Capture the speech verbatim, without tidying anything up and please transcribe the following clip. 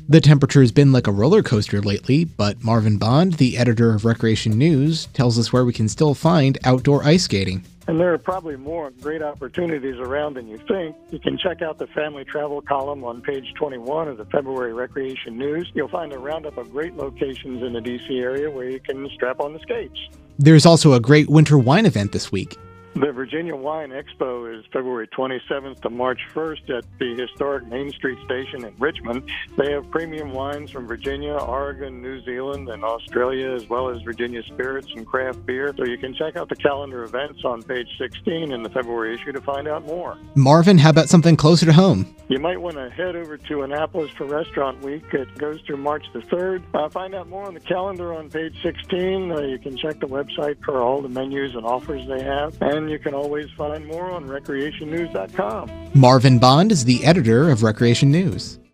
The temperature has been like a roller coaster lately, but Marvin Bond, the editor of Recreation News, tells us where we can still find outdoor ice skating. And there are probably more great opportunities around than you think. You can check out the family travel column on page twenty-one of the February Recreation News. You'll find a roundup of great locations in the D C area where you can strap on the skates. There's also a great winter wine event this week. The Virginia Wine Expo is February twenty-seventh to March first at the historic Main Street Station in Richmond. They have premium wines from Virginia, Oregon, New Zealand, and Australia, as well as Virginia spirits and craft beer. So you can check out the calendar events on page sixteen in the February issue to find out more. Marvin, how about something closer to home? You might want to head over to Annapolis for Restaurant Week. It goes through March the third. Uh, find out more on the calendar on page sixteen. Uh, you can check the website for all the menus and offers they have. And you can always find more on recreation news dot com. Marvin Bond is the editor of Recreation News.